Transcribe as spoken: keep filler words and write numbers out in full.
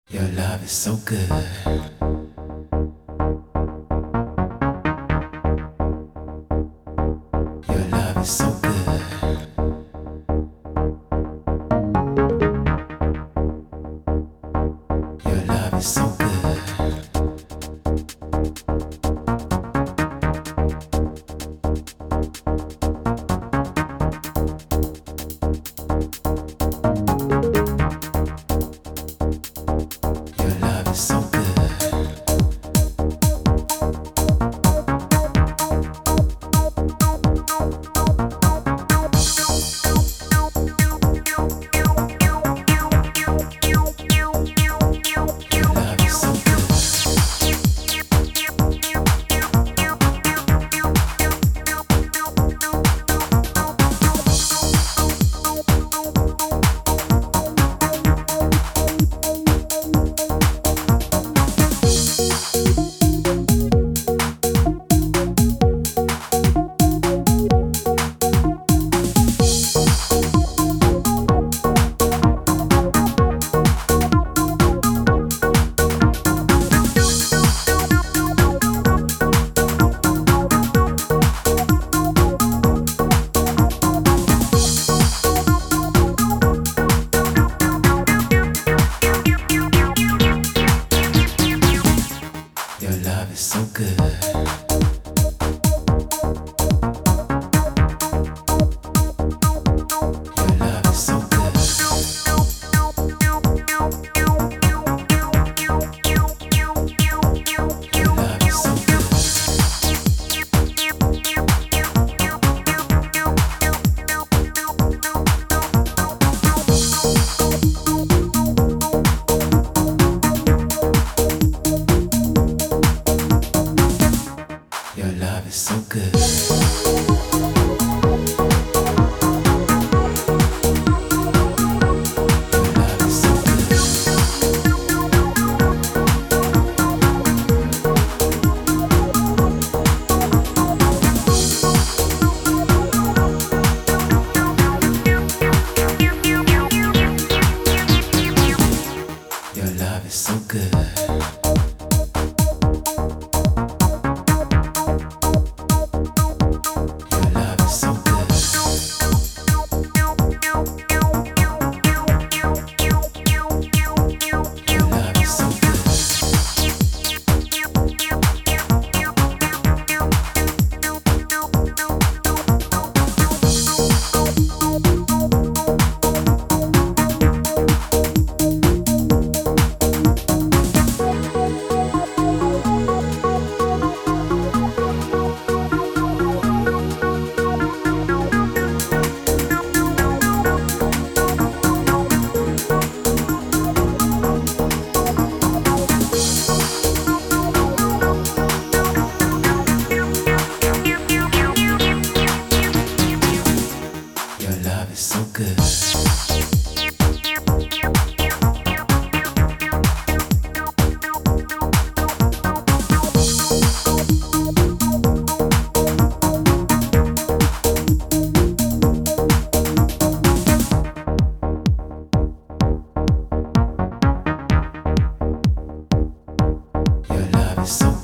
Your love is so good. Your love is so good. Your love is so good. Your love is so good. Your love is so good. Your love is so good. Your love is so good. Your love is so good. Your love is so good. Your love is so good. Your love is so good. Your love is so good. Your love is so